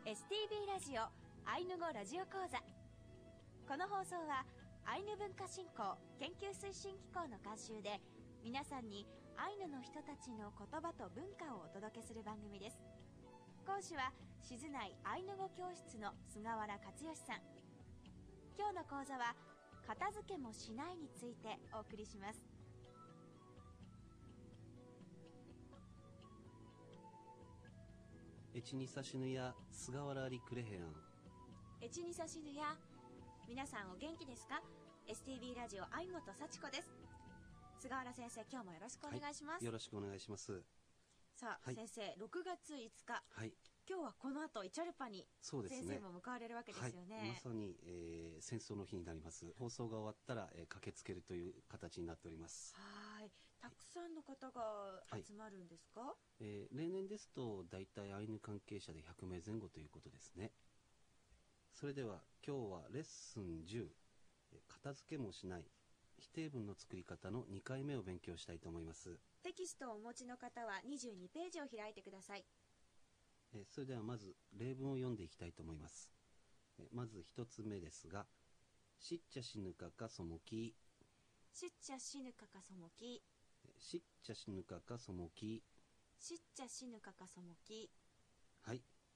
STB ラジオアイヌ語ラジオ講座。この放送はアイヌ文化振興研究推進機構の監修で、皆さんにアイヌの人たちの言葉と文化をお届けする番組です。講師は静内アイヌ語教室の菅原克義さん。今日の講座は片付けもしないについてお送りします。 エチニサシヌや菅原リクレヘアン。 エチニサシヌや、皆さんお元気ですか？ STB ラジオ相本幸子です。菅原先生、今日もよろしくお願いします。 はい、よろしくお願いします。 さあ、はい、先生、6月5日、 はい、 今日はこの後イチャルパに先生も向かわれるわけですよね。 はい、まさに、戦争の日になります。放送が終わったら、駆けつけるという形になっております。 はい、たくさんの方が集まるんですか？ 例年ですとだいたいアイヌ関係者で100名前後ということですね。それでは今日はレッスン10、片付けもしない否定文の作り方の2回目を勉強したいと思います。 テキストをお持ちの方は22ページを開いてください。 それではまず例文を読んでいきたいと思います。まず1つ目ですが、しっちゃしぬかかそもき、 しっちゃしぬかかそもき、 しっちゃしぬかかそもき、 しっちゃしぬかかそもき。 はい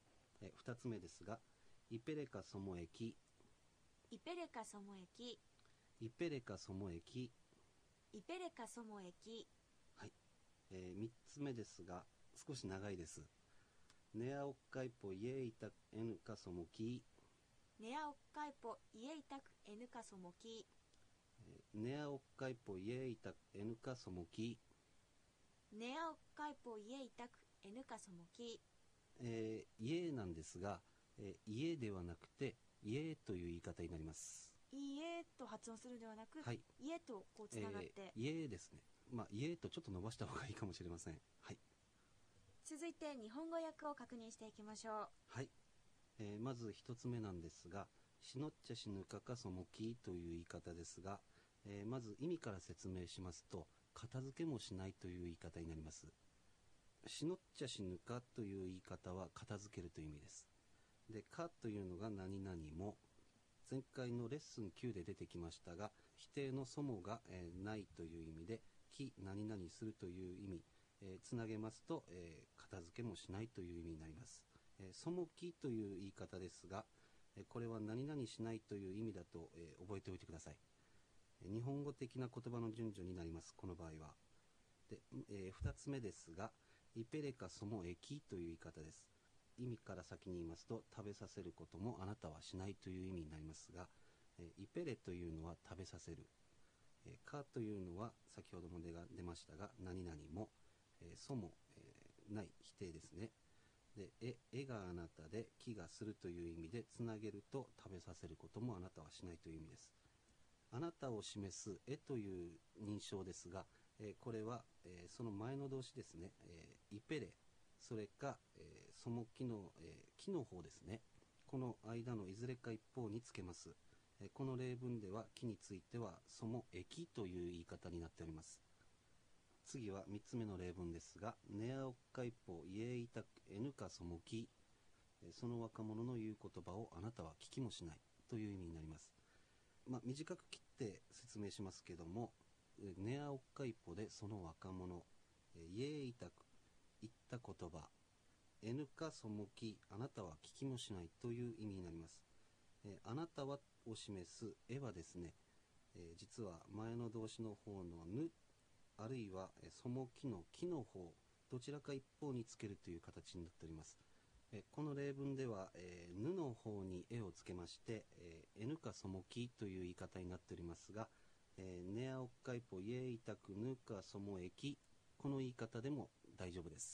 。2つ目ですが、イペレカソモエキ、 イペレカソモエキ、 イペレカソモエキ、 イペレカソモエキ。 はい。3つ目ですが、少し長いです。ネアオッカイポイエイタエヌカソモキ、 ネアオッカイポイエイタクエヌカソモキ、 ネアオッカイポイエイタエヌカソモキ、 ネアオッカイポイエイタクエヌカソモキ。 イエなんですが、イエではなくてイエという言い方になります。 イエと発音するのではなく、 はい、 イエとこうつながって、 イエですね。まあイエとちょっと伸ばした方がいいかもしれません。はい。 続いて日本語訳を確認していきましょう。 はい。まず一つ目なんですが、しのっちゃしぬかかそもきという言い方ですが、まず意味から説明しますと、片付けもしないという言い方になります。しのっちゃしぬかという言い方は片付けるという意味です。で、かというのが何々も、前回のレッスン9で出てきましたが、否定のそもが、ないという意味で、き何々するという意味、つなげますと、片付けもしないという意味になります。そもきという言い方ですが、これは何々しないという意味だと、覚えておいてください。日本語的な言葉の順序になります、この場合は。で、2つ目ですが、イペレカソモエキという言い方です。意味から先に言いますと、食べさせることもあなたはしないという意味になりますが、イペレというのは食べさせる、カというのは先ほども出ましたが何々も、ソも、ない否定ですね。で、エがあなたでキがするという意味でつなげると、食べさせることもあなたはしないという意味です。あなたを示すエという認証ですが、これは、その前の動詞ですね。イペレ、それか、その木の、木の方ですね。この間のいずれか一方につけます。この例文では木についてはその木という言い方になっております。次は3つ目の例文ですが、ネアオッカイポイエイタクエヌカソモキ、その若者の言う言葉をあなたは聞きもしないという意味になります。短く切って説明しますけども、ネアオッカイポでその若者、イエイタク言った言葉、エヌカソモキあなたは聞きもしないという意味になります。あなたはを示すエはですね、実は前の動詞の方のぬあるいはそもきのきの方、どちらか一方につけるという形になっております。この例文では、ぬの方に絵をつけまして、エヌかそもきという言い方になっておりますが、ネアオッカイポイエイタクヌかそもエキ、この言い方でも大丈夫です。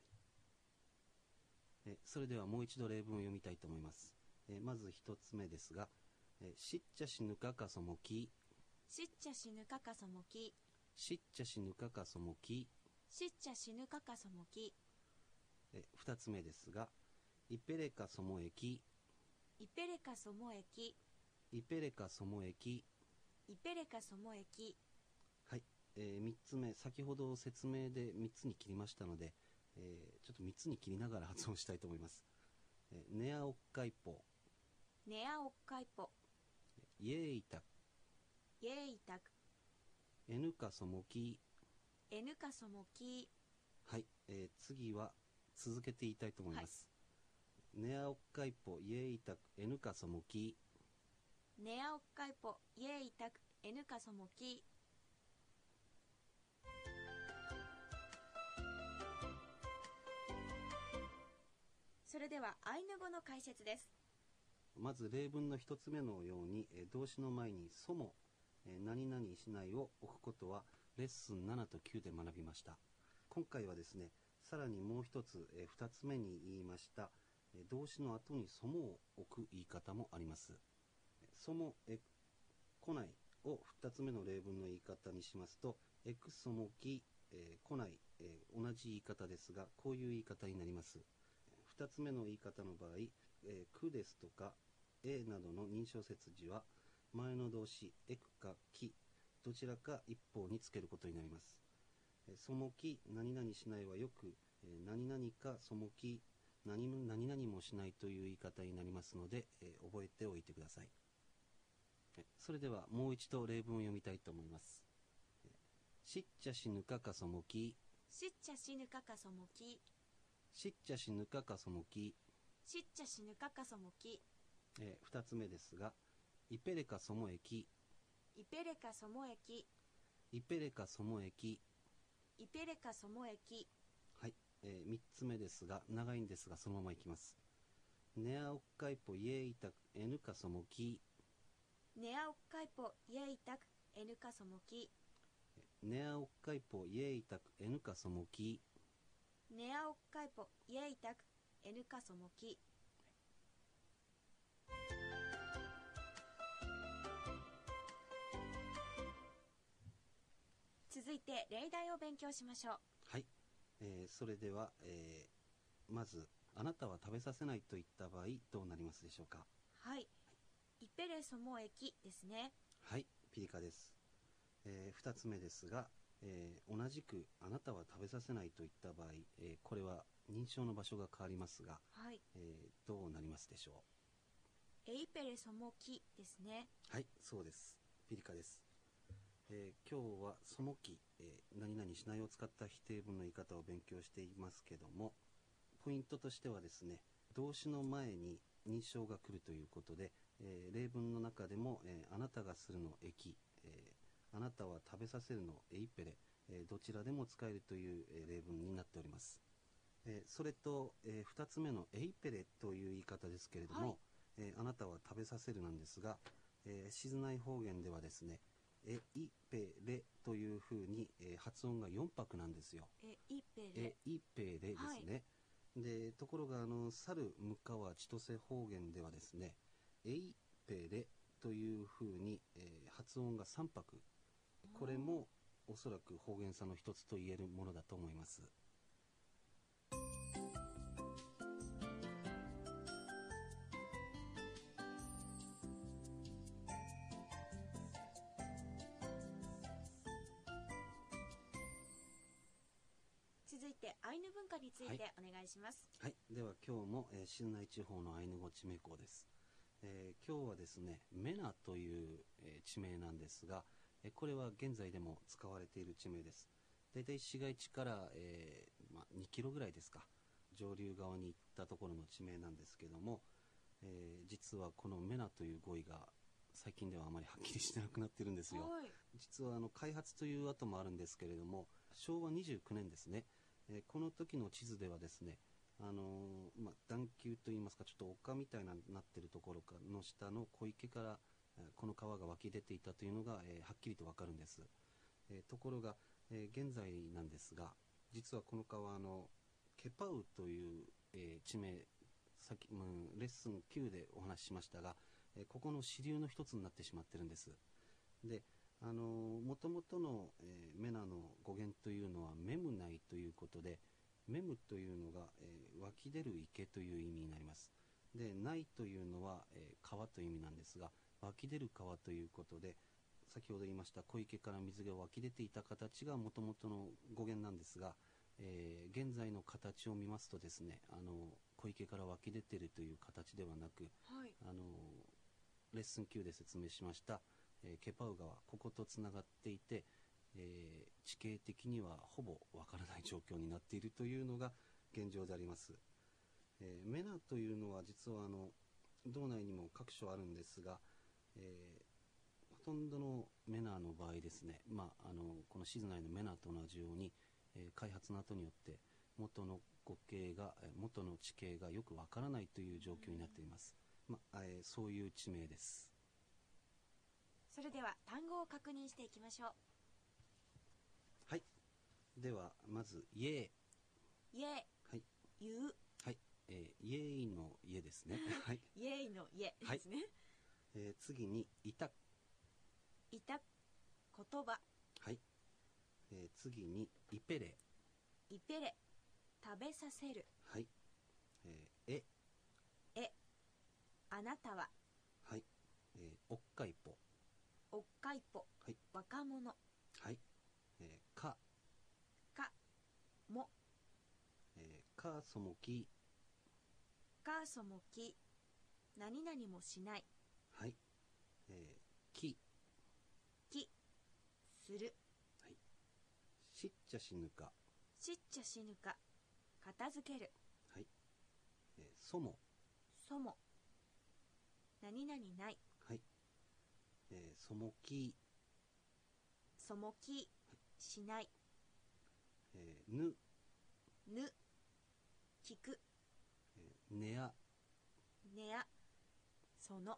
それではもう一度例文を読みたいと思います。まず一つ目ですが、しっちゃしぬかかそもき、 しっちゃしぬかかそもき、 しっちゃしぬかかそもき、 しっちゃしぬかかそもき。 2つ目ですが、イペレカソモエキ、 イペレカソモエキ、 イペレカソモエキ、 イペレカソモエキ。 はい、3つ目、先ほど説明で3つに切りましたので、ちょっと3つに切りながら発音したいと思います。 ネアオッカイポ、 ネアオッカイポ、 イエイタク、 イエイタク、 エヌカソモキ。 エヌカソモキ。 はい、次は続けて言いたいと思います。ネアオッカイポ、イエイタク、エヌカソモキ。 ネアオッカイポ、イエイタク、エヌカソモキ。それではアイヌ語の解説です。 まず例文の一つ目のように、動詞の前にそも、何々しないを置くことはレッスン7と9で学びました。今回はですね、さらにもう一つ、二つ目に言いました、動詞の後にそもを置く言い方もあります。そも、来ないを二つ目の例文の言い方にしますと、エクソモキ、来ない、同じ言い方ですが、こういう言い方になります。二つ目の言い方の場合、くですとか、などの認証接字は、前の動詞、エクかき、どちらか一方につけることになります。そもき、何々しないはよく、何々かそもき、何々もしないという言い方になりますので、覚えておいてください。それではもう一度例文を読みたいと思います。しっちゃしぬかかそもき。 しっちゃしぬかかそもき。 しっちゃしぬかかそもき。 しっちゃしぬかかそもき。 二つ目ですが、イペレカそもえき。 イペレカそもえき。 イペレカそもえき。 イペレカそもえき。 はい、三つ目ですが、長いんですがそのままいきます。ネアオッカイポイエイタクエヌカソモキ。 ネアオッカイポイエイタクエヌカソモキ。 ネアオッカイポイエイタクエヌカソモキ。 ネアオッカイポイエイタクエヌカソモキ。続いて例題を勉強しましょう。 はい、それでは、まずあなたは食べさせないといった場合どうなりますでしょうか。 はい、イペレソモエキですね。 はい、ピリカです。二つ目ですが、同じくあなたは食べさせないといった場合、これは認証の場所が変わりますが、 はい、 どうなりますでしょう。イペレソモキですね。 はい、そうです。ピリカです。今日はそもき、何々しないを使った否定文の言い方を勉強していますけども、ポイントとしてはですね、動詞の前に認証が来るということで、例文の中でも、あなたがするのえき、あなたは食べさせるのエイペレ、どちらでも使えるという、例文になっております。それと、2つ目のエイペレという言い方ですけれども、はい、あなたは食べさせるなんですが、静内方言ではですね、エイペレというふうに、発音が4拍なんですよ。 エイペレ。 エイペレですね。はい、でところが猿向川千歳方言ではですね、エイペレというふうに、発音が3拍。これもおそらく方言差の一つと言えるものだと思います。 続いてアイヌ文化についてお願いします。 はい、では今日も、静内地方のアイヌ語地名校です。今日はですね、メナという、地名なんですが、これは現在でも使われている地名です。だいたい市街地から、2キロぐらいですか、上流側に行ったところの地名なんですけども、実はこのメナという語彙が最近ではあまりはっきりしてなくなってるんですよ。 はい、 実は開発という跡もあるんですけれども、昭和29年ですね、この時の地図ではですね、段丘といいますか、ちょっと丘みたいななってるところの下の小池からこの川が湧き出ていたというのが、はっきりとわかるんです。ところが、現在なんですが、実はこの川ケパウという、地名、レッスン9でお話ししましたが、ここの支流の一つになってしまってるんです。で、もともとの、メナの語源というのはメムナイということで、メムというのが、湧き出る池という意味になります。で、ナイというのは、川という意味なんですが、湧き出る川ということで、先ほど言いました小池から水が湧き出ていた形がもともとの語源なんですが、 現在の形を見ますとですね、小池から湧き出ているという形ではなく、 はい。 レッスン9で説明しました、ケパウ川、こことつながっていて、地形的にはほぼわからない状況になっているというのが現状であります。メナというのは実は道内にも各所あるんですが、ほとんどのメナの場合ですね、この静内のメナと同じように、開発の後によって元の地形がよくわからないという状況になっています。そういう地名です。 それでは単語を確認していきましょう。 はい。ではまずイエー。 イエー。 はい。 言う。 はい。イエーイの家ですね。はい。 イエーイの家ですね。 はい。次にいた。 いた。言葉。 はい。次にイペレ。 イペレ。食べさせる。 はい。え。 あなたは。 はい。おっかいぽ。 おっかいぽ。 はい。 若者。 はい。か。 も。 かそもき。 かそもき。何々もしない。 はい。き。 する。 はい。しっちゃしぬか。 しっちゃしぬか。片付ける。 はい。そも。 そも。何々ない。 はい。そもき。 そもき。しない。 ぬ。 聞く。 ねや。 その。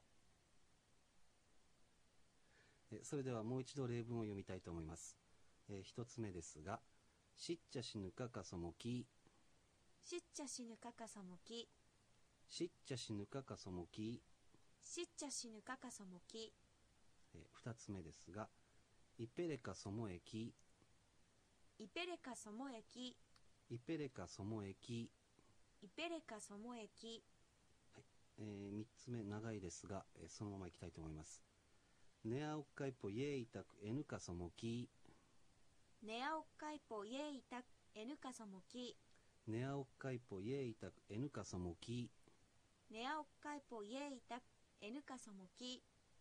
それではもう一度例文を読みたいと思います。一つ目ですが、しっちゃしぬかかそもき。 しっちゃしぬかかそもき。 しっちゃしぬかかそもき。 しっちゃしぬかかそもき。 二つ目ですが、いぺれかそもえき。 いぺれかそもえき。 いぺれかそもえき。 いぺれかそもえき。 はい。三つ目長いですが、そのままいきたいと思います。ねあおっかいぽイエイタクエヌかそもき。 ねあおっかいぽイエイタクエヌかそもき。 ねあおっかいぽイエイタクエヌかそもき。 ねあおっかいぽイエイタクエヌかそもき。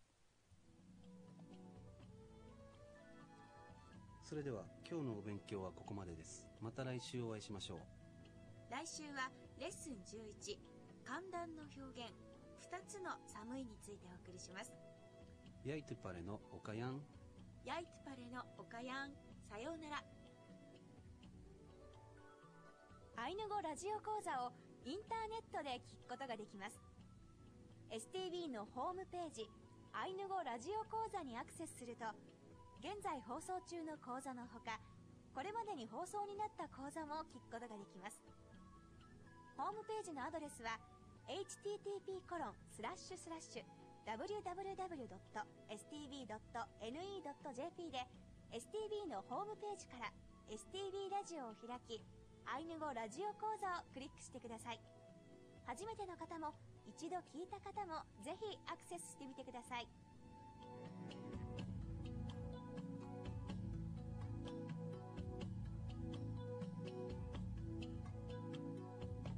それでは今日のお勉強はここまでです。また来週お会いしましょう。 来週はレッスン11、寒暖の表現2つの寒いについてお送りします。 ヤイトゥパレのおかやん。 ヤイトゥパレのおかやん。さようなら。アイヌ語ラジオ講座をインターネットで聞くことができます。 STB のホームページアイヌ語ラジオ講座にアクセスすると、現在放送中の講座のほか、これまでに放送になった講座も聞くことができます。ホームページのアドレスは http://www.stb.ne.jp で STB のホームページから STB ラジオを開き、アイヌ語ラジオ講座をクリックしてください。初めての方も一度聞いた方もぜひアクセスしてみてください。